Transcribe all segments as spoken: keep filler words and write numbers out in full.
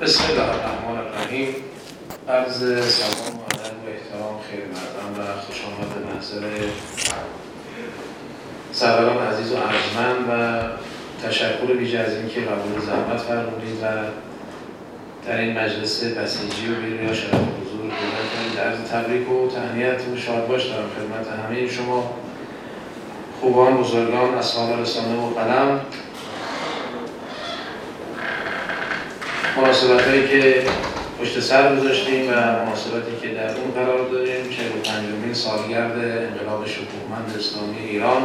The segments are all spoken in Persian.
بسم الله الرحمن الرحیم. عرض سلام و ادب و احترام خیلی مردم و خوش آمد به محضر سروران عزیز و ارجمند و تشکر ویژه از اینکه قبول زحمت فرمودید و در این مجلس بسیجی و بیرون یا شرف حضور بودن کنید. عرض تبریک و تهنیت و شادباش دارم خدمت همه شما خوبان، بزرگان، اصحاب رسانه و قلم. مناسبت‌هایی که پشت سر گذاشتیم و مناسبتی که در اون قرار داریم، چهل و پنجمین سالگرد انقلاب شکوهمند اسلامی ایران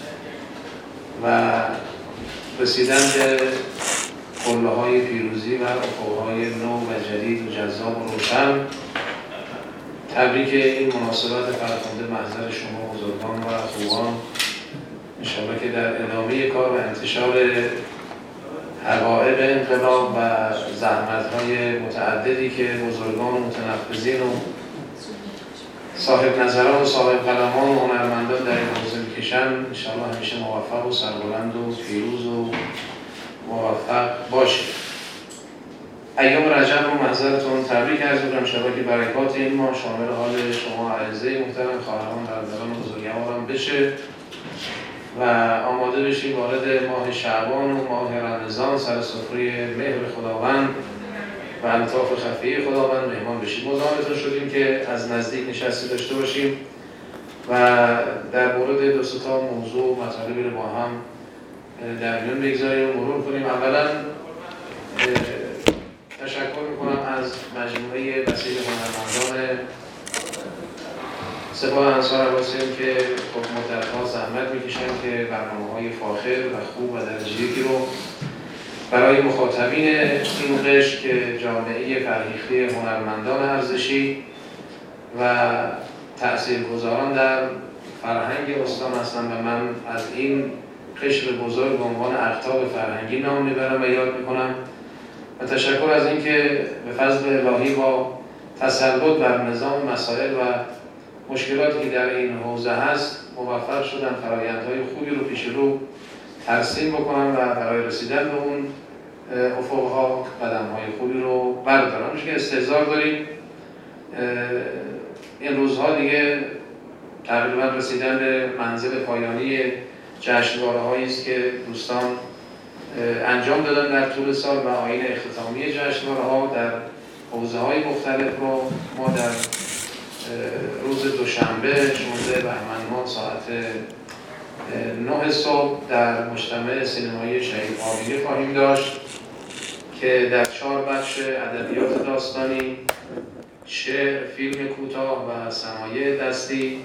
و رسیدن به قله‌های پیروزی و افق‌های نو و جدید و جذاب و روشن. تبریک این مناسبت فرخنده محضر شما بزرگان و خوبان. انشاءالله که در ادامه کار و انتشار حقایق انقلاب و زحمت‌های متعددی که بزرگان و متنفذین و صاحب نظران و صاحب قلمان و هنرمندان در این حوزه می‌کشن، انشاءالله همیشه موفق و سربلند و پیروز و موفق باشید. ایام رجب رو محضرتون تبریک عرض می‌کنم. انشاءالله که برکات این ماه شامل حال شما اعزای محترم، خواهران، برادران و بزرگواران بشه و آماده بشیم وارد ماه شعبان و ماه رمضان سر سفره مهر خداوند و الطاف خفیه خداوند مهمان بشیم. مزاحمتون شدیم که از نزدیک نشستی داشته باشیم و در مورد دو سه تا موضوع و مطالبی رو با هم در میان بگذاریم و مرور کنیم. اولا تشکر میکنم از مجموعه وسیع هنرمندان سپاه انصار عباسیان که خب مدت‌ها زحمت میکشن که برنامه‌های فاخر و خوب و درجه یکی رو برای مخاطبین این قشر که جامعه فرهیخته هنرمندان ارزشی و تأثیرگذاران در فرهنگ استان هستند و من از این قشر بزرگ به عنوان اقطاب فرهنگی نام میبرم و یاد میکنم و تشکر از اینکه به فضل الهی با تسلط بر نظام مسائل و مشکلاتی که در این حوزه هست موفق شدن فرآیندهای خوبی رو پیش رو ترسیم بکنن و برای رسیدن به اون افقها قدم‌های خوبی رو بردارن. میشه که استحضار داریم این روزها دیگه تقریبا رسیدن به منزل پایانی جشنواره‌هایی است که دوستان انجام دادن در طول سال و آیین اختتامی جشنواره‌ها در حوزه‌های مختلف رو ما در روز دوشنبه شانزده بهمن ماه ساعت نه صبح در مجتمع سینمایی شهید آبینی خواهیم داشت که در چهار بخش ادبیات داستانی، شعر، فیلم کوتاه و صنایع دستی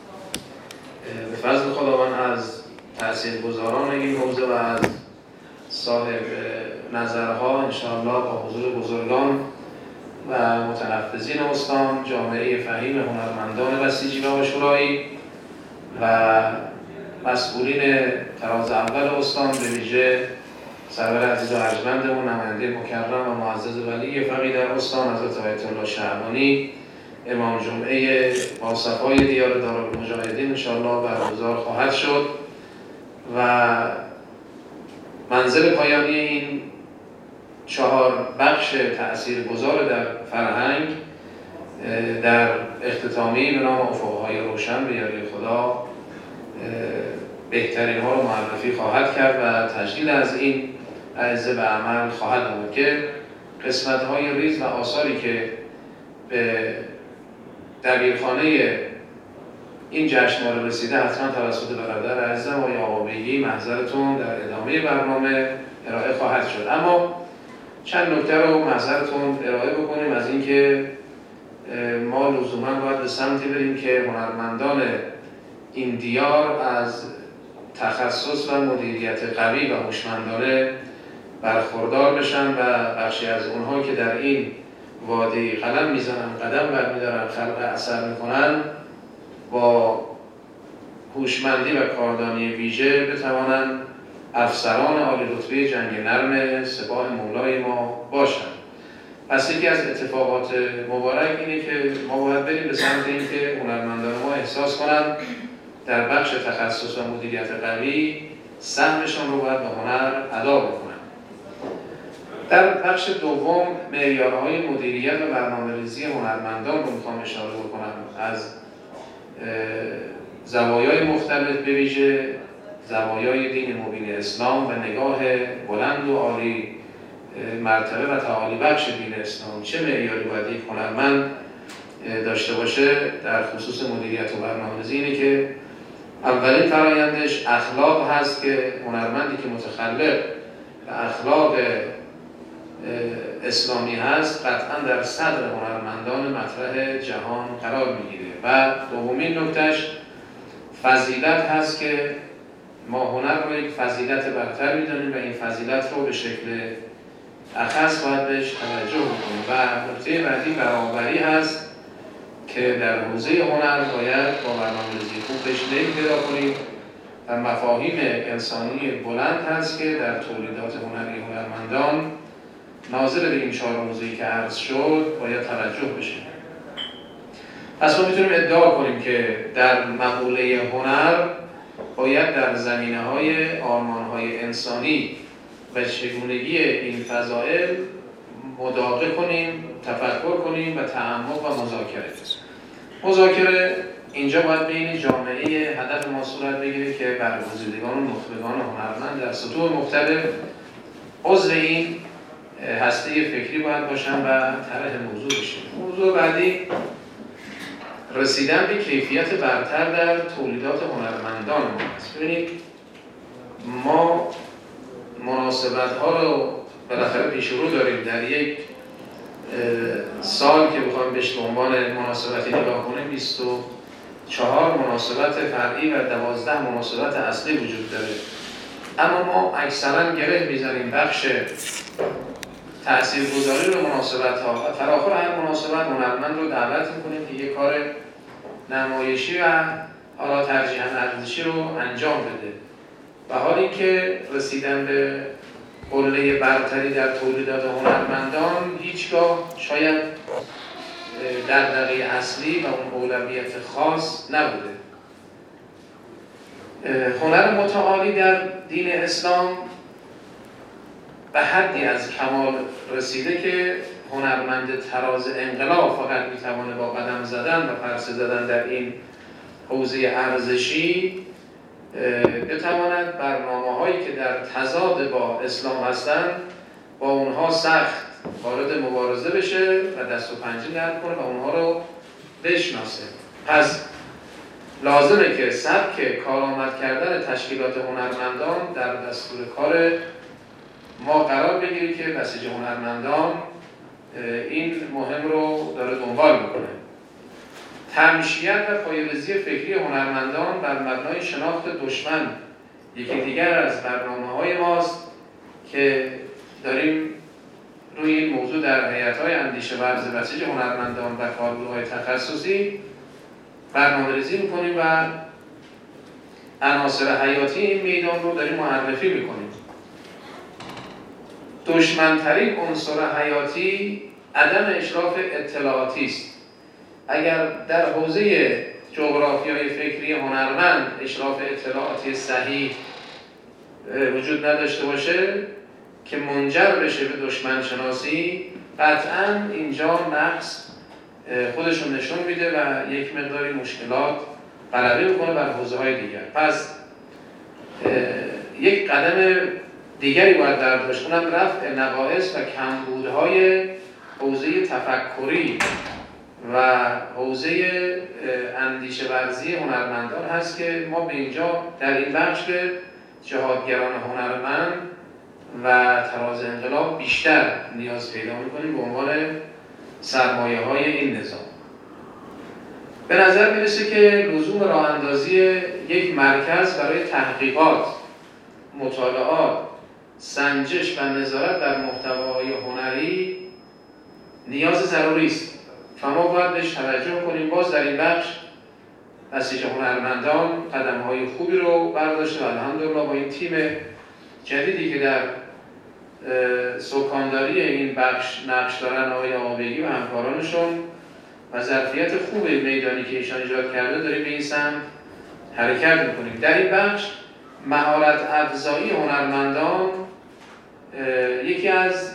به فضل خداوند از تاثیرگذاران این حوزه و از صاحب نظرها انشاءالله با حضور بزرگان و متنفذین استان، جامعه فهیم هنرمندان بسیجی و عاشورایی و مسئولین تراز اول استان به ویژه سرور عزیز و ارجمندمون، نماینده مکرم و معزز ولی فقیه در استان حضرت آیت الله شعبانی، امام جمعه با صفای دیار دارالمجاهدین انشاءالله برگزار خواهد شد و منزل پایانی این چهار بخش تأثیرگذار در فرهنگ در اختتامی به نام افق‌های روشن به یاری خدا بهترین ها رو معرفی خواهد کرد و تجلیل از این اعزه به عمل خواهد آمد که قسمت های ریز و آثاری که به دبیرخانه این جشنواره رسیده حتما توسط برادر عزیزم و آقا بیگی محضرتون در ادامه برنامه ارائه خواهد شد. اما چند نکته رو محضرتون ارائه بکنیم از اینکه ما لزوما باید به سمتی بریم که هنرمندان این دیار از تخصص و مدیریت قوی و هوشمندانه برخوردار بشن و بخشی از اونها که در این وادی قلم میزنن، قدم برمیدارن، خلق اثر میکنن، با هوشمندی و کاردانی ویژه بتوانند افسران عالی رتبه جنگ نرم سپاه مولای ما باشند. پس یکی از اتفاقات مبارک اینه که ما باید بریم به سمت اینکه هنرمندان ما احساس کنند در بخش تخصص و مدیریت قوی سهمشان رو باید به هنر ادا بکنن. در بخش دوم معیارهای مدیریت و برنامه‌ریزی هنرمندان رو میخوام اشاره بکنم از زوایای مختلف، به ویژه زوایای دین مبین اسلام و نگاه بلند و عالی مرتبه و تعالی بخش دین اسلام. چه معیاری باید یک هنرمند داشته باشه در خصوص مدیریت و برنامه‌ریزی؟ اینه که اولین فرایندش اخلاق هست که هنرمندی که متخلق و اخلاق اسلامی هست قطعا در صدر هنرمندان مطرح جهان قرار میگیره. و دومین نکتهش فضیلت هست که ما هنر رو یک فضیلت برتر میدونیم و این فضیلت رو به شکل اخص باید بهش توجه بکنیم. و نکته بعدی برابری هست که در حوزه هنر باید با برنامه‌ریزی خوب بهش نیل پیدا کنیم و مفاهیم انسانی بلند هست که در تولیدات هنری هنرمندان ناظر به این چهار موضوعی که عرض شد باید توجه بشه. پس ما میتونیم ادعا کنیم که در مقوله هنر باید در زمینه‌های آرمان‌های انسانی و چگونگی این فضائل مداقه کنیم، تفکر کنیم و تعمق و مذاکره. مذاکره اینجا باید بین جامعه هدف ما صورت بگیره که برگزیدگان و نخبگان و هنرمند در سطوح مختلف عضو این هسته فکری باید باشن و طرح موضوع بشه. موضوع بعدی رسیدن به کیفیت برتر در تولیدات هنرمندان ما هست. ببینید ما مناسبت ها رو بالاخره پیش رو داریم. در یک سال که بخوایم بهش به عنوان مناسبتی نگاه کنیم بیست و چهار مناسبت فرعی و دوازده مناسبت اصلی وجود داره، اما ما اکثرا گره میزنیم بخش تاثیرگذاری رو مناسبت ها و فراخور هر مناسبت هنرمند رو دعوت میکنیم که یک کار نمایشی و حالا ترجیحاً ارزشی رو انجام بده. و حالی که رسیدن به قله برتری در تولیدات هنرمندان هیچگاه شاید دغدغه اصلی و اون اولویت خاص نبوده. هنر متعالی در دین اسلام به حدی از کمال رسیده که هنرمند طراز انقلاب فقط میتوانه با قدم زدن و پرسه زدن در این حوزه ارزشی بتواند برنامه هایی که در تضاد با اسلام هستند با اونها سخت وارد مبارزه بشه و دست و پنجه نرم کنه و اونها رو بشناسه. پس لازمه که سبک کارآمد کردن تشکیلات هنرمندان در دستور کار ما قرار بگیره که بسیج هنرمندان این مهم رو داره دنبال میکنه. تمشیت و پایه‌ریزی فکری هنرمندان بر مبنای شناخت دشمن یکی دیگر از برنامه‌های ماست که داریم روی این موضوع در هیئت‌های اندیشه ورز بسیج هنرمندان و کارگروه‌های تخصصی برنامه‌ریزی می‌کنیم و عناصر حیاتی این میدان رو داریم معرفی می‌کنیم. دشمن‌ترین عنصر حیاتی عدم اشراف اطلاعاتی است. اگر در حوزه جغرافیای فکری هنرمند اشراف اطلاعاتی صحیح وجود نداشته باشه که منجر بشه به دشمن شناسی، قطعاً اینجا نقص خودشون نشون میده و یک مقداری مشکلات غلبه میکنه بر حوزه‌های دیگر. پس یک قدم دیگری باید در داشت کنم رفع نقائص و کمبودهای حوزه تفکری و حوزه اندیشه ورزی هنرمندان هست که ما به اینجا در این بخش به جهادگران هنرمند و طراز انقلاب بیشتر نیاز پیدا می‌کنیم به عنوان سرمایه‌های این نظام. به نظر میرسه که لزوم راه اندازی یک مرکز برای تحقیقات، مطالعات، سنجش و نظارت در محتوای هنری نیاز ضروری است. ما باید بهش توجه کنیم. باز در این بخش بسیج هنرمندان قدم‌های خوبی رو برداشته و الحمدلله با این تیم جدیدی که در سکانداری این بخش نقش دارن، آقای آقابگی و همکارانشون و ظرفیت خوب میدانی که ایشان ایجاد کرده داریم به این سمت حرکت میکنیم. در این بخش مهارت افزایی هنرمندان یکی از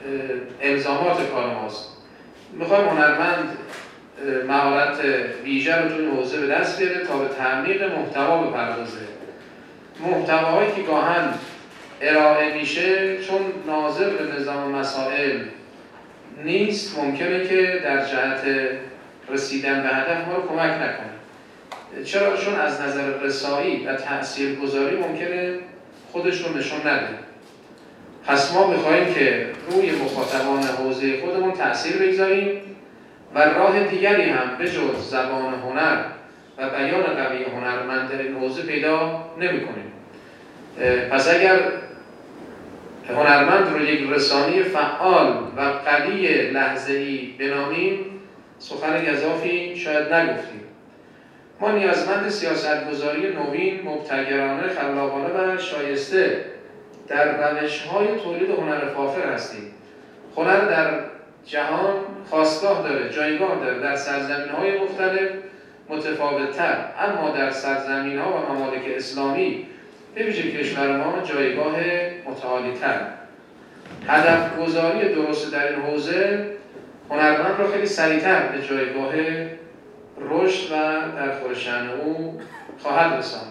الزامات کار ماست. میخوایم هنرمند مهارت ویژه رو تو این حوزه به دست بیاره تا به تعمیق محتوا بپردازه. محتواهایی که گاهن ارائه میشه چون ناظر به نظام مسائل نیست، ممکنه که در جهت رسیدن به هدف ما رو کمک نکنه. چرا؟ چون از نظر رسایی و تاثیرگذاری ممکنه خودش رو نشون نده. پس ما میخواهیم که روی مخاطبان حوزه خودمون تأثیر بگذاریم و راه دیگری هم به جز زبان هنر و بیان قوی هنرمند در این حوزه پیدا نمی‌کنیم. پس اگر هنرمند رو یک رسانه فعال و قوی لحظه‌ای بنامیم، سخن گزافی شاید نگفتیم. ما نیازمند سیاستگذاری نوین، مبتکرانه، خلاقانه و شایسته در روش‌های تولید هنر فاخر هستیم. هنر در جهان خاستگاه داره، جایگاه داره در سرزمین‌های مختلف متفاوت‌تر، اما در سرزمین‌ها و ممالک اسلامی به ویژه کشور ما جایگاه متعالی‌تر. هدف گذاری درست در این حوزه هنرمند را خیلی سریع‌تر به جایگاه رشد و در خورشن او خواهد رساند.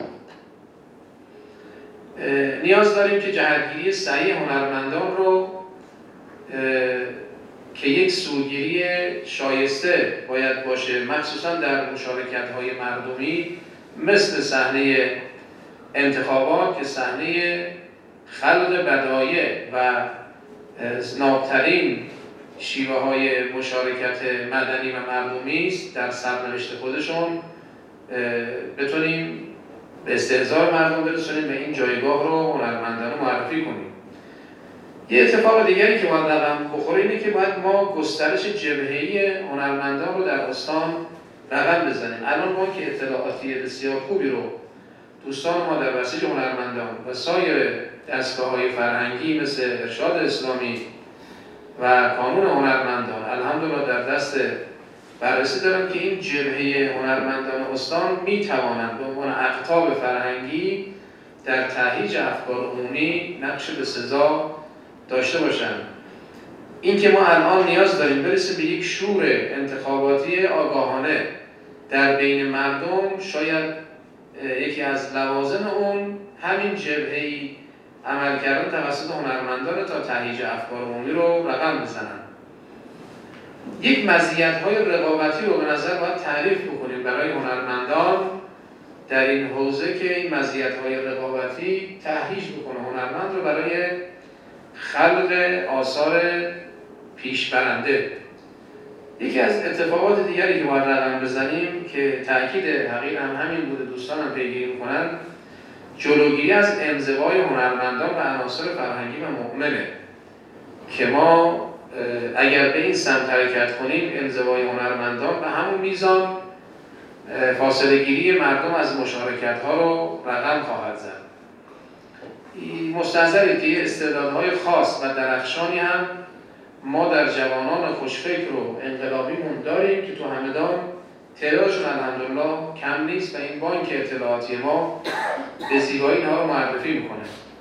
نیاز داریم که جهتگیری صحیح هنرمندان رو که یک سوگیری شایسته باید باشه، مخصوصا در مشارکت‌های مردمی مثل صحنه انتخابات که صحنه خلق بدایع و نابترین شیوه های مشارکت مدنی و مردمی است، در سرنوشت خودشون بتونیم به استحضار مردم برسونیم و این جایگاه رو هنرمندانه معرفی کنیم. یه اتفاق دیگری که باید رقم بخوره اینه که باید ما گسترش جبهه‌ای هنرمندان رو در استان رقم بزنیم. الان ما که اطلاعاتی بسیار خوبی رو دوستان ما در بسیج هنرمندان و سایر دستگاه‌های فرهنگی مثل ارشاد اسلامی و کانون هنرمندان الحمدلله در دست بررسی دارن که این جبهه هنرمندان استان می‌توانند به عنوان اقطاب فرهنگی در تهییج افکار عمومی نقش بسزا داشته باشند. این که ما الان نیاز داریم برسیم به یک شور انتخاباتی آگاهانه در بین مردم، شاید یکی از لوازم اون همین جبهه‌ای عمل کردن توسط هنرمندان تا تهییج افکار عمومی رو رقم بزنن. یک مزیت‌های رقابتی رو به نظر باید تعریف بکنیم برای هنرمندان در این حوزه که این مزیت‌های رقابتی تهییج بکنه هنرمند رو برای خلق آثار پیشبرنده. یکی از اتفاقات دیگری که باید رقم بزنیم که تأکید حقیر هم همین بوده، دوستان هم پیگیری می‌کنن، جلوگیری از انزوای هنرمندان و عناصر فرهنگی و مؤمنه که ما اگر به این سمت حرکت کنیم انزوای هنرمندان به همون میزان فاصله گیری مردم از مشارکت ها رو رقم خواهد زد. مستحضرید که استعدادهای خاص و درخشانی هم ما در جوانان خوشفکر و انقلابیمون داریم که تو همدان تعدادشون الحمدلله کم نیست و این بانک اطلاعاتی ما به زیبایی اینها رو معرفی میکنه.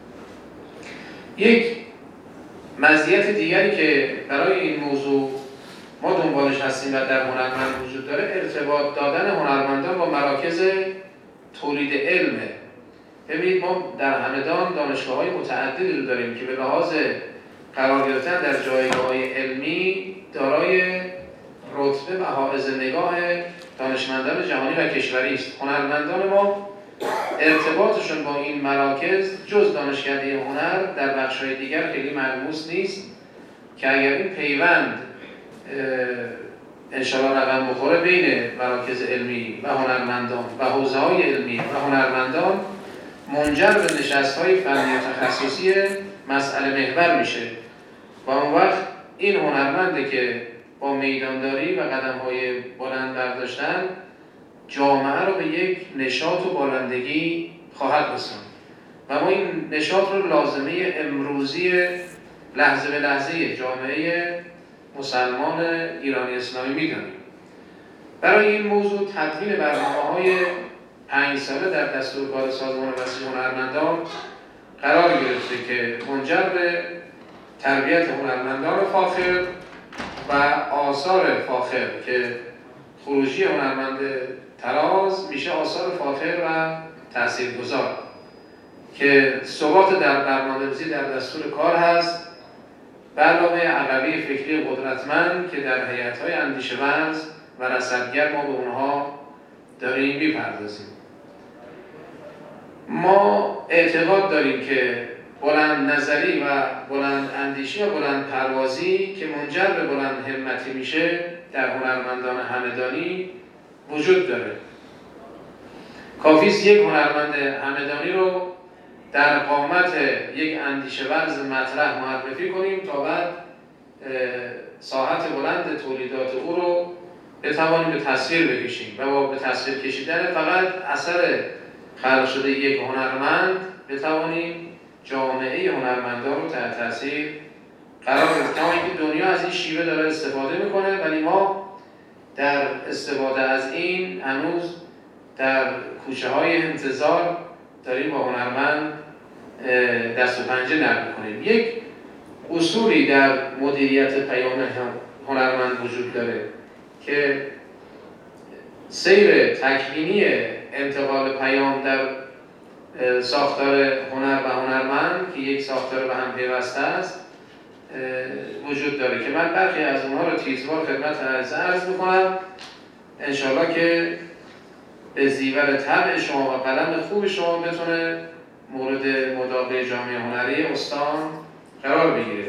یک مزیت دیگری که برای این موضوع ما دنبالش هستیم و در هنرمند وجود داره ارتباط دادن هنرمندان با مراکز تولید علمه. ببینید ما در همدان دانشگاه‌های متعددی رو داریم که به لحاظ قرار گرفتن در جایگاه‌های علمی دارای رتبه و حائز نگاه دانشمندان جهانی و کشوری است. هنرمندان ما ارتباطشون با این مراکز جز دانشکده هنر در بخش‌های دیگر خیلی ملموس نیست که اگر این پیوند انشاءالله رقم بخوره بین مراکز علمی و هنرمندان و حوزه‌های علمی و هنرمندان منجر به نشست‌های فنی و تخصصی مسئله محور میشه و اون وقت این هنرمنده که با میدانداری و قدم‌های بلند برداشتن جامعه رو به یک نشاط و بالندگی خواهد رساند و ما این نشاط رو لازمه امروزی لحظه به لحظه جامعه مسلمان ایرانی اسلامی می‌دانیم. برای این موضوع تدوین برنامه‌های پنج ساله در دستورکار سازمان بسیج هنرمندان قرار گرفته که منجر به تربیت هنرمندان فاخر و آثار فاخر که خروجی هنرمند تراز میشه آثار فاخر و تاثیرگذار که ثبات در برنامه‌ریزی در دستور کار هست، به علاوه عقبه فکری قدرتمند که در هیئت‌های اندیشه‌ورز و رصدگر ما به اونها داریم میپردازیم. ما اعتقاد داریم که بلند نظری و بلند اندیشی و بلند پروازی که منجر به بلند همتی میشه در هنرمندان همدانی وجود داره. کافیست یک هنرمند همدانی رو در قامت یک اندیشه ورز مطرح معرفی کنیم تا بعد ساحت بلند تولیدات او رو بتوانیم به تصویر بکشیم و با به تصویر کشیدن فقط اثر خلق شده یک هنرمند بتوانیم جامعه هنرمندان رو تحت تاثیر قرار بدیم. تا اینکه دنیا از این شیوه داره استفاده میکنه، ولی ما در استفاده از این هنوز در کوچه های انتظار داریم با هنرمند دست و پنجه نرم کنیم. یک اصولی در مدیریت پیام هنرمند وجود داره که سیر تکوینی انتقال پیام در ساختار هنر و هنرمند که یک ساختار به هم پیوسته است وجود داره که من برخی از اونها رو تیزوار خدمت عرض میکنم، انشالله که به زیور طبع شما و قلم خوب شما بتونه مورد مداقه جامعه هنری استان قرار بگیره.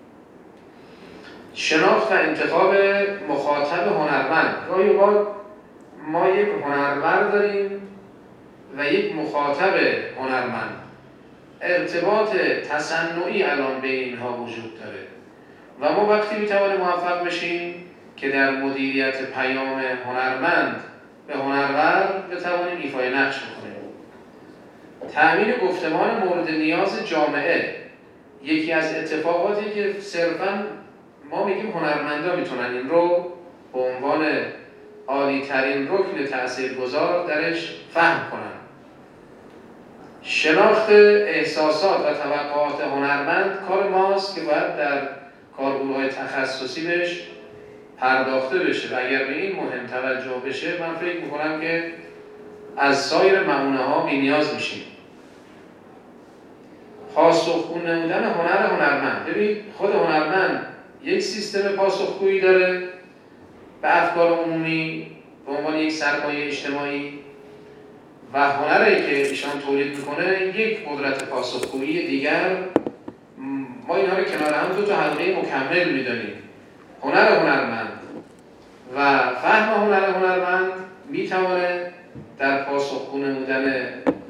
شناخت و انتخاب مخاطب هنرمند. گاهی اوقات ما یک هنرمند داریم و یک مخاطب هنرمند. ارتباط تصنعی الان بین اینها وجود داره و ما وقتی میتوانیم موفق بشیم که در مدیریت پیام هنرمند به هنرور بتوانیم ایفای نقش بکنیم. تأمین گفتمان مورد نیاز جامعه یکی از اتفاقاتی که صرفاً ما میگیم هنرمندا میتونن این رو به عنوان عالی ترین رکن تاثیرگذار درش فهم کنن. شناخت احساسات و توقعات هنرمند کار ماست که باید در کارگروه‌های تخصصی بهش پرداخته بشه و اگر به این مهم توجه بشه من فکر میکنم که از سایر معونه ها بی نیاز میشیم. پاسخگو نمودن هنر هنرمند. ببین خود هنرمند یک سیستم پاسخگویی داره به افکار عمومی به عنوان یک سرمایه اجتماعی و هنری که ایشان تولید میکنه یک قدرت پاسخگویی دیگر. ما اینها رو کنار هم دو تا حلقه مکمل میدانیم. هنر هنرمند و فهم هنر هنرمند میتونه در پاسخگو نمودن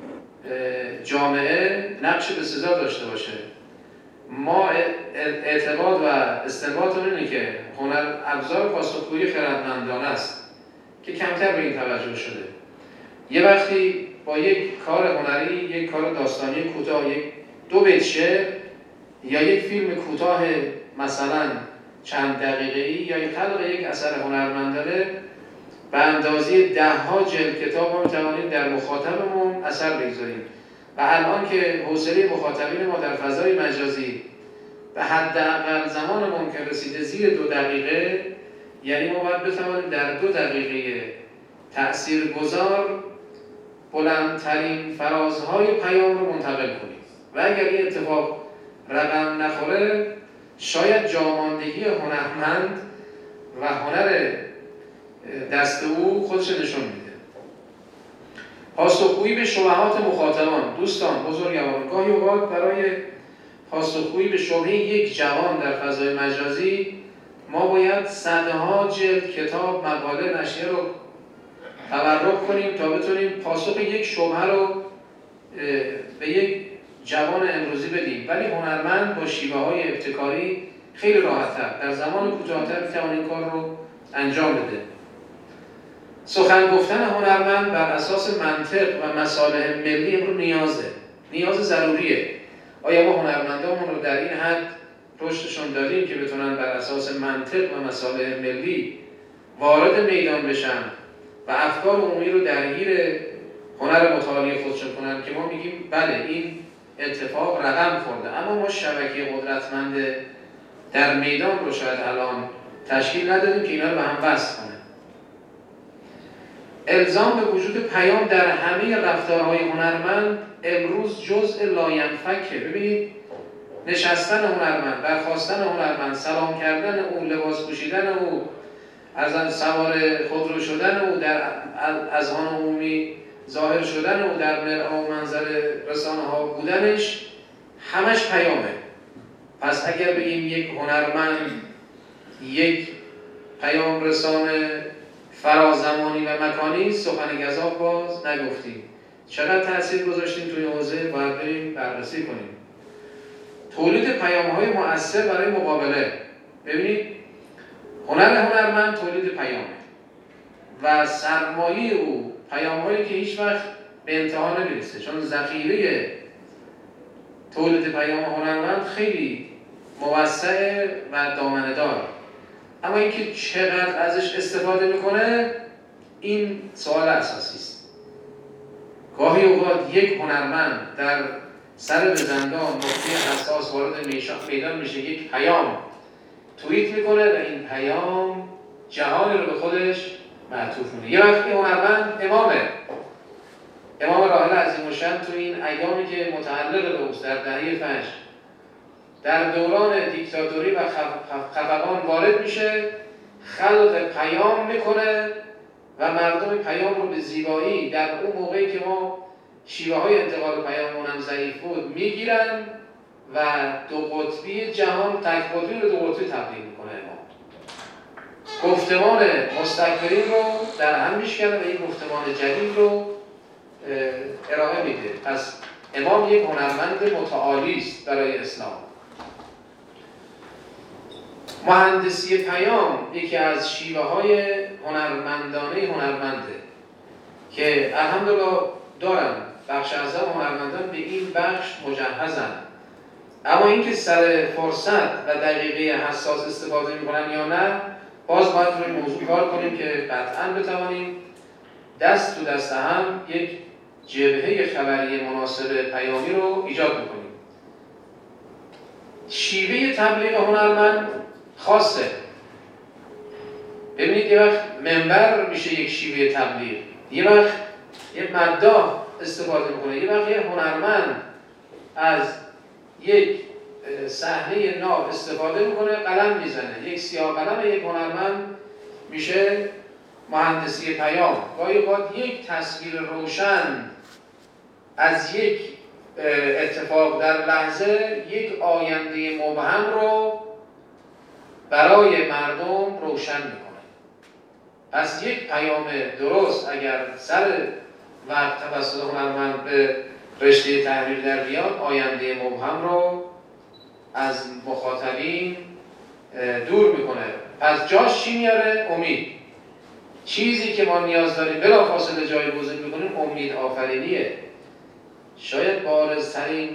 جامعه نقش بسزا داشته باشه. ما اعتقاد و استنباط اینه که هنر ابزار پاسخگویی خردمندانه است که کمتر به این توجه شده. یه وقتی با یک کار هنری، یک کار داستانی کوتاه، یک دو بیت شعر یا یک فیلم کوتاه مثلا چند دقیقه‌ای یا یک خلق یک اثر هنرمندانه به اندازه ده ها جلد کتاب ما می‌توانیم در مخاطبمون اثر بگذاریم و الان که حوصله مخاطبین ما در فضای مجازی به حداقل زمان ممکن رسیده زیر دو دقیقه، یعنی ما باید بتوانیم در دو دقیقه تأثیرگذار بلندترین فرازهای پیام رو منتقل کنیم و اگر این اتفاق رقم نخوره شاید جاماندگی هنرمند و هنر دست او خودش نشون میده. پاسخگویی به شبهات مخاطبان. دوستان بزرگواران، گاهی اوقات برای پاسخگویی به شبهه یک جوان در فضای مجازی ما باید صدها جلد کتاب، مقاله، نشریه رو تبرک کنیم تا بتونیم پاسخ یک شبهه رو به یک جوان امروزی بدیم، ولی هنرمند با شیوه های ابتکاری خیلی راحت‌تر در زمان کوتاه‌تر می‌تونه این کار رو انجام بده. سخن گفتن هنرمند بر اساس منطق و مصالح ملی امروز نیازه، نیاز ضروریه. آیا ما هنرمندامون رو در این حد رشدشون دادیم که بتونن بر اساس منطق و مصالح ملی وارد میدان بشن و افکار عمومی رو درگیر هنر متعالی خودشون کنن که ما میگیم بله این اتفاق رقم خورده، اما ما شبکه قدرتمند در میدان رو شاید الان تشکیل ندادیم که اینا رو به هم وصل کنه. الزام به وجود پیام در همه رفتارهای هنرمند امروز جزء لاینفکه. ببینید نشستن هنرمند، برخاستن هنرمند، سلام کردن او، لباس پوشیدن او، از سوار خودرو شدن او، در اذهان عمومی ظاهر شدن او، در مرآ و منظر رسانه ها بودنش، همش پیامه. پس اگر بگیم یک هنرمند یک پیام رسان فرازمانی و مکانی، سخن گزاف باز نگفتیم. چقدر تأثیر گذاشتیم توی حوزه، باید بریم بررسی کنیم. تولید پیام‌های مؤثر برای مقابله. ببینید هنر هنرمند تولید پیامه و سرمایه او پیام‌هایی که هیچ وقت به انتها نمیرسه، چون ذخیره تولید پیام هنرمند خیلی موسع و دامنه‌دار. اما اینکه چقدر ازش استفاده میکنه، این سوال اساسی است. گاهی اوقات یک هنرمند در سر به زندان نقطه حساس وارد میدان میشه، یک پیام توییت میکنه و این پیام جهانی رو به خودش معطوف میکنه. یه وقتی هنرمند امامه، امام راحل عظیم‌الشأن تو این ایامی که متعلق به اوست در دهه فجر در دوران دیکتاتوری و خفقان وارد میشه، خلق پیام میکنه و مردم پیام رو به زیبایی در اون موقعی که ما شیوه های انتقال پیاممون هم ضعیف بود میگیرن و دو قطبی جهان تک قطبی رو دو قطبی تبدیل میکنه. ما گفتمان مستکبرین رو در هم میشکنه و یک گفتمان جدید رو ارائه میده. پس امام یک هنرمند متعالی است برای اسلام. مهندسی پیام یکی از شیوه های هنرمندانه هنرمنده که الحمدلله دارن، بخش اعظم هنرمندان به این بخش مجهزن. اما اینکه سر فرصت و دقیقه حساس استفاده میکنن یا نه، باز باید روی موضوع کار کنیم که قطعاً بتوانیم دست تو دست هم یک جبهه خبری مناسب پیامی رو ایجاد بکنیم. شیوه تبلیغ هنرمند خاصه. ببینید یه وقت منبر میشه یک شیوه تبلیغ، یه وقت یه مداح استفاده میکنه، یه وقت یه هنرمند از یک صحنه ناب استفاده میکنه، قلم میزنه، یک سیاه قلم یک هنرمند میشه مهندسی پیام. گاهی اوقات یک تصویر روشن از یک اتفاق در لحظه یک آینده مبهم رو برای مردم روشن میکنه. پس یک پیام درست اگر سر وقت توسط هنرمند به رشته تحریر در بیاد، آینده مبهم رو از مخاطبین دور میکنه. پس جاش چی میاره؟ امید. چیزی که ما نیاز داریم بلافاصله جایگزین میکنیم امید آفرینیه. شاید بارزترین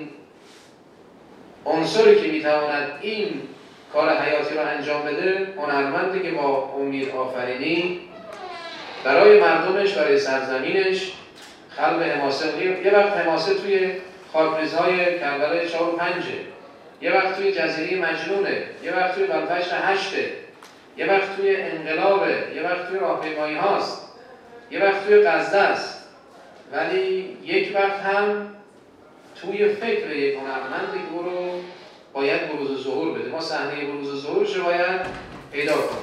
عنصری که میتواند این کار حیاتی رو انجام بده هنرمندی که با امید آفرینی برای مردمش، برای سرزمینش خلق حماسه. یه وقت حماسه توی خاکریزهای کربلای چهار و پنجه، یه وقت توی جزیره مجنونه، یه وقت توی بلفجر هشته، یه وقت توی انقلابه، یه وقت توی راهپیمایی هاست، یه وقت توی غزه است. ولی یک وقت هم توی فکر یک هنرمند که او رو باید بروز ظهور بده. ما صحنه بروز ظهورش رو باید پیدا کنیم.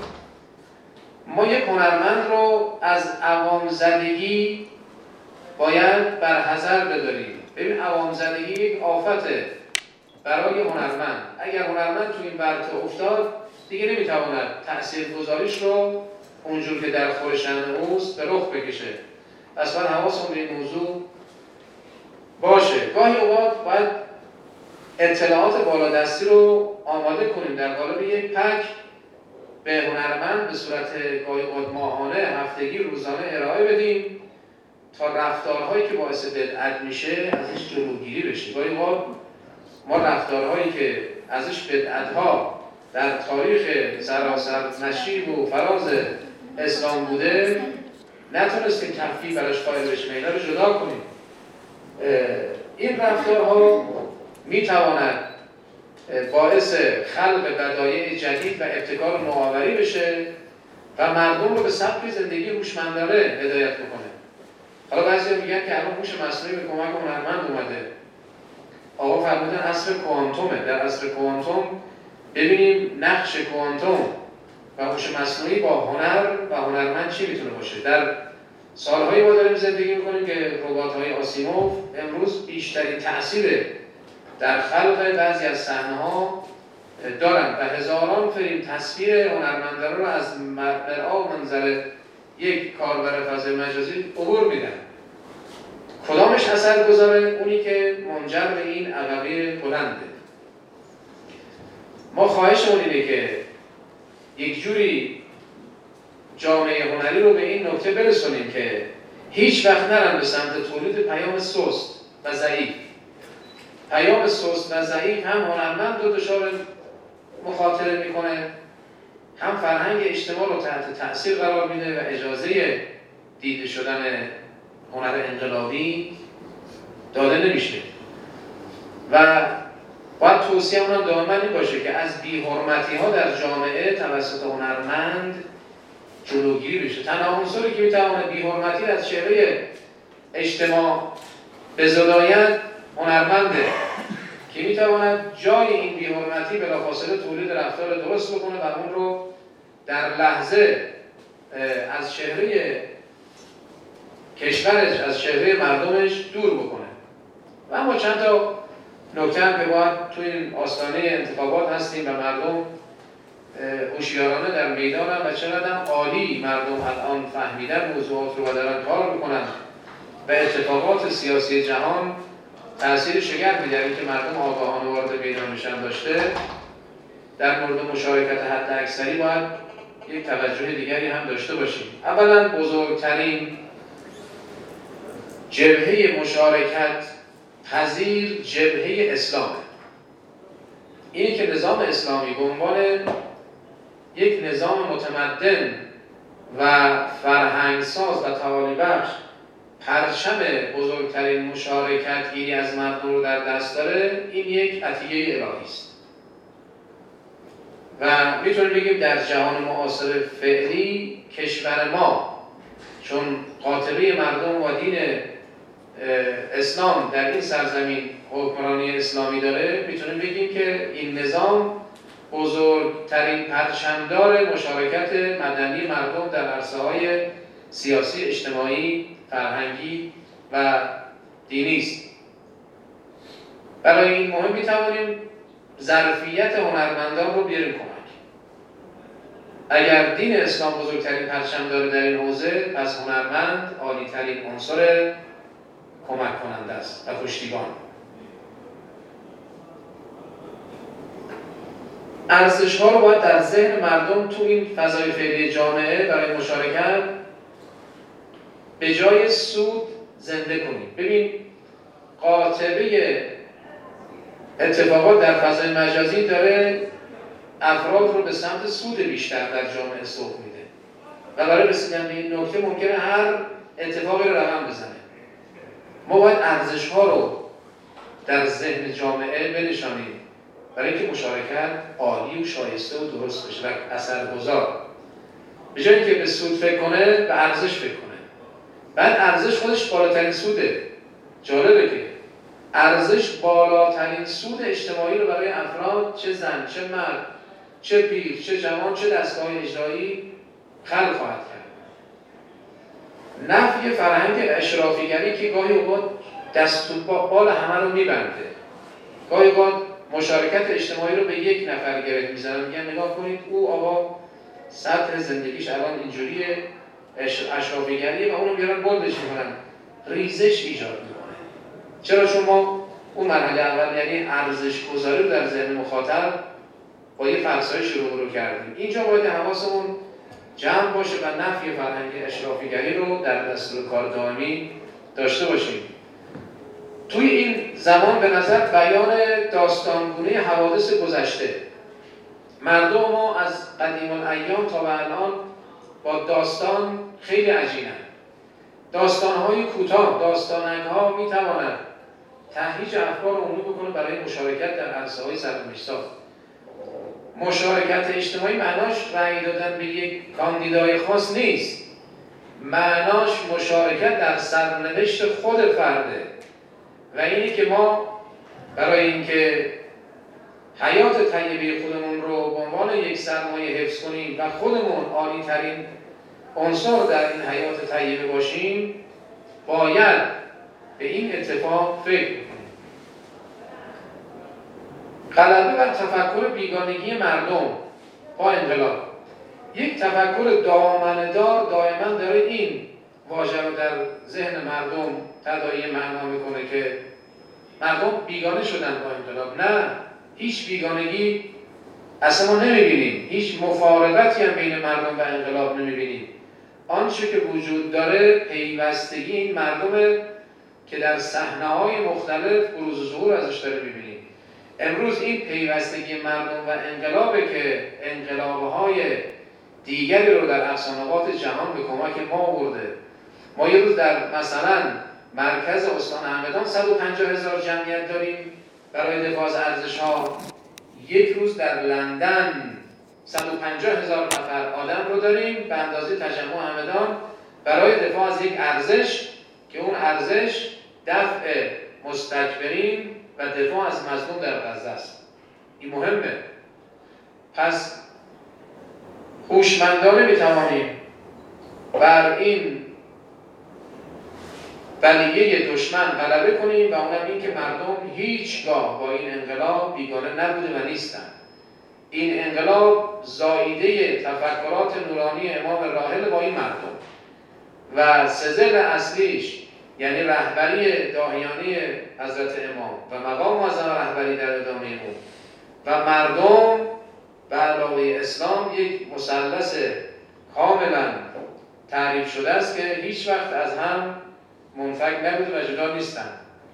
ما یک هنرمند رو از عوام زدگی باید برحذر بداریم. ببین عوام زدگی یک آفته برای هنرمند. اگر هنرمند توی این ورطه افتاد دیگه نمیتواند تاثیرگذاریش رو اونجور که در خورشن اوست به رخ بکشه. پس باید حواسمون به این موضوع باشه. گاهی اوقات باید اطلاعات بالادستی رو آماده کنیم در قالب یک پک به هنرمند به صورت گاهی اوقات ماهانه، هفتگی، روزانه ارائه بدیم تا رفتارهایی که باعث بدعت میشه ازش جلوگیری بشه. گاهی اوقات ما رفتارهایی که ازش بدعت‌ها در تاریخ سراسر نشیب و فراز اسلام بوده نتونستیم کفی براش قائل بشیم، اینا رو جدا کنیم. این رفتارها میتواند باعث خلق بدایع جدید و ابتکار نوآوری بشه و مردم رو به سبک زندگی هوشمندانه هدایت بکنه. حالا بعضیا میگن که الان هوش مصنوعی به کمک هنرمند اومده. آقا فرمودن عصر کوانتومه. در عصر کوانتوم ببینیم نقش کوانتوم و هوش مصنوعی با هنر و هنرمند چی میتونه باشه. در سالهایی ما داریم زندگی میکنیم که ربات‌های آسیموف امروز بیشترین تأثیر در خلق بعضی از صحنه‌ها دارن و هزاران فیلم تصویر هنرمندان رو از مرآ و منظر یک کاربر فضای مجازی عبور میدن. کدامش اثر گذاره؟ اونی که منجر به این عقبه بلنده. ما خواهشمون اینه که یک جوری جامعه هنری رو به این نکته برسونیم که هیچ وقت نرن به سمت تولید پیام سست و ضعیف. پیام سست و ضعیف هم هنرمند رو دچار مخاطره میکنه، هم فرهنگ اجتماع رو تحت تأثیر قرار میده و اجازه دیده شدن هنر انقلابی داده نمیشه. و باید توصیه اونم دائما این باشه که از بی‌حرمتی ها در جامعه توسط هنرمند جلوگیری بشه. تنها عنصری که میتواند بی‌حرمتی از چهره اجتماع به زدایت هنرمنده که میتواند جای این بی‌حرمتی بلافاصله تولید رفتار درست بکنه و اون رو در لحظه از چهره کشورش، از چهره مردمش دور بکنه. و اما چند تا نکته هم که باید توی این آستانه انتخابات هستیم و مردم هوشیارانه در میدان هم و چقدر عالی مردم الان فهمیدن موضوعات رو و دارن کار میکنن و اتفاقات سیاسی جهان تأثیر شگرفی در اینکه مردم آگاهانه وارد میدان میشن داشته. در مورد مشارکت حد اکثری باید یک توجه دیگری هم داشته باشیم. اولا بزرگترین جبهه مشارکت پذیر جبهه اسلامه. اینی که نظام اسلامی به عنوان یک نظام متمدن و فرهنگساز و تعالی بخش پرچم بزرگترین مشارکت گیری از مردم رو در دست داره، این یک عطیه الهی است. و میتونیم بگیم در جهان معاصر فعلی کشور ما چون قاطبه مردم و دین اسلام در این سرزمین حکمرانی اسلامی داره، میتونیم بگیم که این نظام بزرگترین پرچمدار مشارکت مدنی مردم در عرصه‌های سیاسی، اجتماعی، فرهنگی و دینی است. برای این مهم میتوانیم ظرفیت هنرمندان رو بیاریم کمک. اگر دین اسلام بزرگترین پرچمدار در این حوزه، پس هنرمند عالی‌ترین عنصر کمک کننده است و پشتیبان. ارزش ها رو باید در ذهن مردم تو این فضای فعلی جامعه برای مشارکت به جای سود زنده کنیم. ببین قاطبه اتفاقات در فضای مجازی داره افراد رو به سمت سود بیشتر در جامعه سوق میده و برای رسیدن به این نکته ممکنه هر اتفاقی رو رقم بزنه. ما باید ارزش ها رو در ذهن جامعه بنشانیم برای اینکه مشارکت عالی و شایسته و درست بشه و اثرگذار. به جای اینکه به سود فکر کنه، به ارزش فکر کنه. بعد ارزش خودش بالاترین سوده. جالبه که ارزش بالاترین سود اجتماعی رو برای افراد، چه زن، چه مرد، چه پیر، چه جوان، چه دستگاه اجرایی خلق خواهد کرد. نفی فرهنگ اشرافیگری که گاهی اوقات دست تو بال همه رو میبنده. گاهی اوقات مشارکت اجتماعی رو به یک نفر گره میزنن، میگن نگاه کنید او آقا سطح زندگیش الان اینجوریه، اشرافیگریه و اونو میارن بلدش میکنن، ریزش ایجاد میکنه. چرا؟ چون ما اون مرحله اول یعنی ارزش گذاری رو در ذهن مخاطب با یه فرسای شروع رو کردیم. اینجا باید حواسمون جمع باشه و نفی فرهنگ اشرافیگری رو در دستور کار دائمی داشته باشیم. توی این زمان به نظر بیان داستانگونه حوادث گذشته، مردم ما از قدیم الایام تا به الان با داستان خیلی عجینن. داستان‌های کوتاه، داستانک‌ها می‌توانند تهییج افکار عمومی بکنه برای مشارکت در عرصه‌های سرنوشت‌ساز. مشارکت اجتماعی معناش رأی دادن به یک کاندیدای خاص نیست، معناش مشارکت در سرنوشت خود فرده و اینی که ما برای اینکه حیات طیبه خودمون رو به عنوان یک سرمایه حفظ کنیم و خودمون عالی ترین عنصر در این حیات طیبه باشیم، باید به این اتفاق فکر کنیم. غلبه بر تفکر بیگانگی مردم با انقلاب. یک تفکر دامنه‌دار دائما داره این واژه رو در ذهن مردم تداعی معنا میکنه که مردم بیگانه شدن با انقلاب. نه، هیچ بیگانگی اصلا ما نمیبینیم، هیچ مفارقتی هم بین مردم و انقلاب نمیبینیم. آنچه که وجود داره پیوستگی این مردمه که در صحنه‌های مختلف بروز و ظهور ازش داره میبینیم. امروز این پیوستگی مردم و انقلابه که انقلاب‌های دیگری رو در افسانه‌آباد جهان به کمک ما آورده. ما یه روز در مثلا مرکز استان همدان صد و پنجاه هزار جمعیت داریم برای دفاع از ارزش‌ها. یک روز در لندن صد و پنجاه هزار نفر آدم رو داریم به اندازه تجمع همدان برای دفاع از یک ارزش که اون ارزش دفع مستکبرین و دفاع از مظلوم در غزه است. این مهمه. پس هوشمندانه میتوانیم بر این بلیه دشمن غلبه کنیم و اونم این که مردم هیچگاه با این انقلاب بیگانه نبوده و نیستن. این انقلاب زاییده تفکرات نورانی امام راحل با این مردم و سزل اصلیش یعنی رهبری داهیانی حضرت امام و مقام معظم رهبری در ادامه اون و مردم به علاوه اسلام یک مثلث کاملا تعریف شده است که هیچ وقت از هم منفک نبوده و جدا نیستن.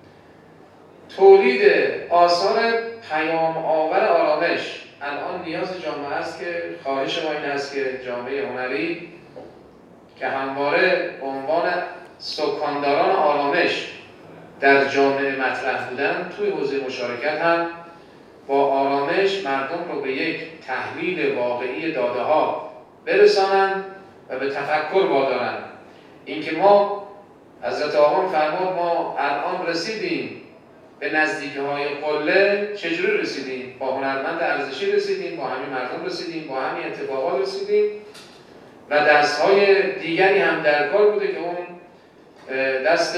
تولید آثار پیام آور آرامش الان نیاز جامعه است که خواهش ما این است که جامعه هنری که همواره به عنوان سکانداران آرامش در جامعه مطرح بودن توی حوزه مشارکت هم با آرامش مردم رو به یک تحلیل واقعی داده ها برسانند و به تفکر وادارند. اینکه ما حضرت آقا فرمود ما الان رسیدیم به نزدیکی های قله، چجوری رسیدیم؟ با هنرمند ارزشی رسیدیم، با همین مردم رسیدیم، با همین اتفاقات رسیدیم و دستهای دیگری هم در کار بوده که اون دست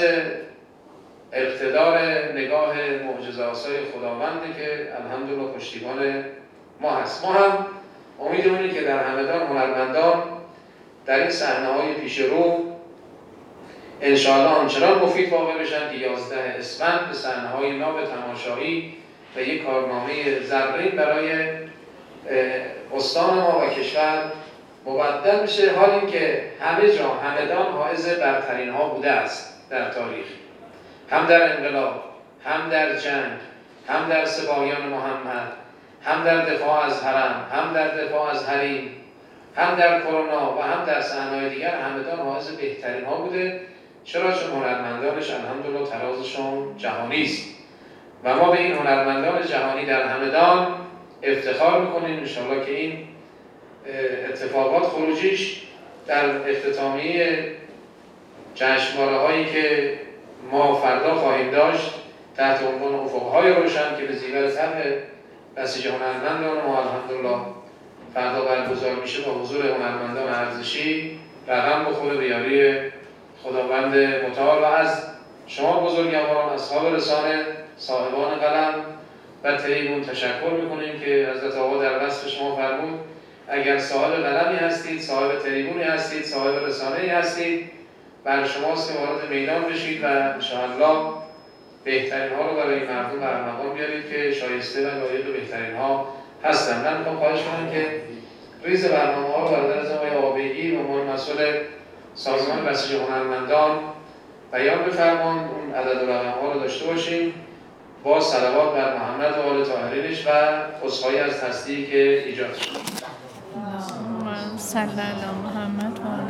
اقتدار نگاه معجزه‌آسای خداونده که الحمدلله پشتیبان ما هست. ما هم امیدمونه که در همدان هنرمندان در این صحنه‌های پیش رو انشاءالله آنچنان مفید واقع بشن که یازده اسفند به صحنه‌های ناب تماشایی و یک کارنامه زرین برای استان ما و کشور مبدل میشه، حال این که همه جا همدان حائز برترین ها بوده است در تاریخ، هم در انقلاب، هم در جنگ، هم در سپاهیان محمد، هم در دفاع از حرم، هم در دفاع از حریم، هم در کرونا و هم در صحنه‌های دیگر همدان حائز بهترین ها بوده. چرا؟ چون هنرمندانش الحمدلله ترازشون جهانی است و ما به این هنرمندان جهانی در همدان افتخار میکنیم. انشاءالله که این اتفاقات خروجیش در اختتامیه جشنواره هایی که ما فردا خواهیم داشت تحت عنوان افقهای روشن که به زیور طرح بسیج هنرمندان ما الحمدلله فردا برگزار میشه با حضور هنرمندان ارزشی رقم بخوره به یاری خداوند متعال و از شما بزرگواران اصحاب رسانه صاحبان قلم و تریبون تشکر میکنیم که حضرت آقا در وصف شما فرمود اگر صاحب قلمی هستید، صاحب تریبونی هستید، صاحب رسانه‌ای هستید، بر شماست که وارد میدان بشید و انشاءالله بهترین ها رو برای مردم و ارمغان بیارید که شایسته و لایق بهترین ها هستن. من میخوام خواهش کنم که ریز برنامه ها رو برادر از آقای آبیگی و عنوان مسئول سازمان بسیج هنرمندان بیان بفرمان، اون عدد و رقم ها رو داشته باشیم با صلوات بر محمد و آل طاهرینش و عذرخواهی از تصدیقی که ایجاد شد. صلی علی محمد و